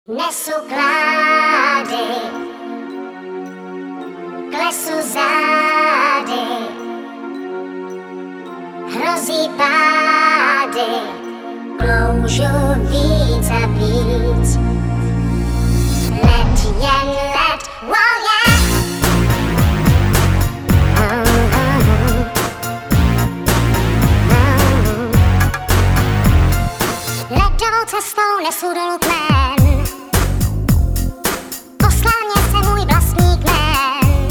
Nesu klády, klesu zády, hrozí pády, kloužu víc a víc. Let jen let, wow yeah. Ledovou cestou nesu dolů kmen, poslal mě se můj vlastní kmen.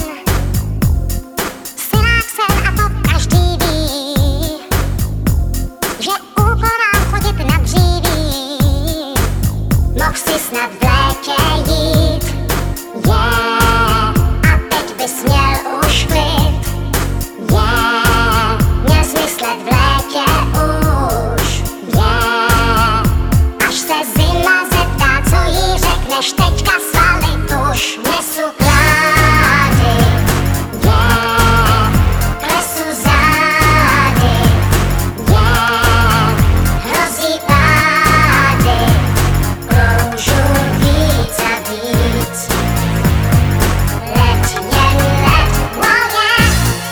Synák jsem a to každý ví, že úporám chodit na dříví. Mohl si snad v létě jít, yeah, a teď bys měl už klid, yeah, měl smyslet v létě už, yeah, až se zima zeptá, co jí řekneš, teďka svalit už. Nesu klády, yeah, klesu zády, yeah, hrozí pády, kloužu víc a víc. Let jen let, wow yeah,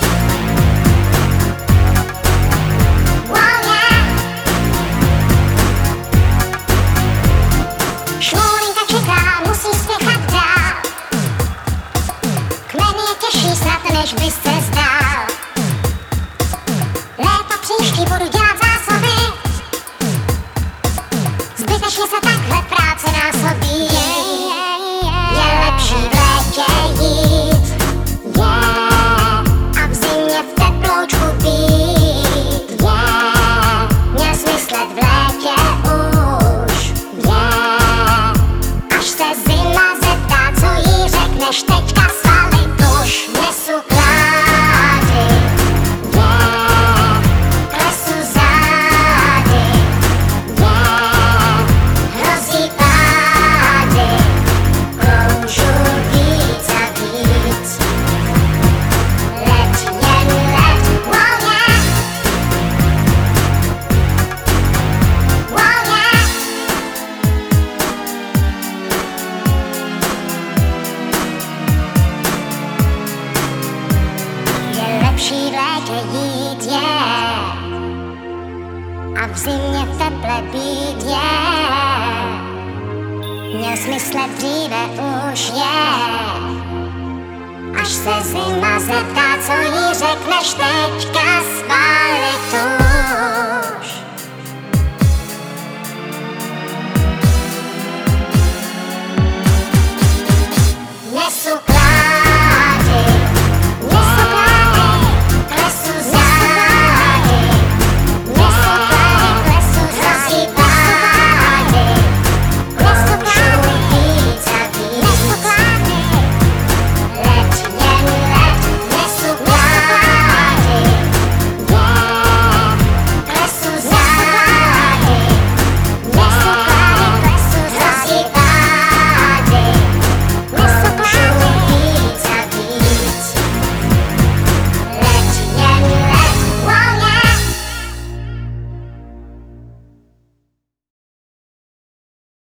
wow yeah. Šmoulinka čeká, musí spěchat dál, kmen je těžší snad, než bys se zdál. Léta příští budu dělat zásoby, zbytečně se takhle práce násobí. Je lepší v létě jít, yeah, a v zimě v teploučku být, yeah, měl smyslet v létě už, yeah, až se zima zeptá, co jí řekneš, teďka svalit už. Nesu klády, yeah, klesu zády, yeah, hrozí pády, kloužu víc a víc. Let jen let, wow yeah, wow yeah. Je lepší v létě jít, yeah, a v zimě v teple být, yeah, měl smyslet dříve už, yeah, až se zima zeptá, co jí řekneš, teďka svalit už.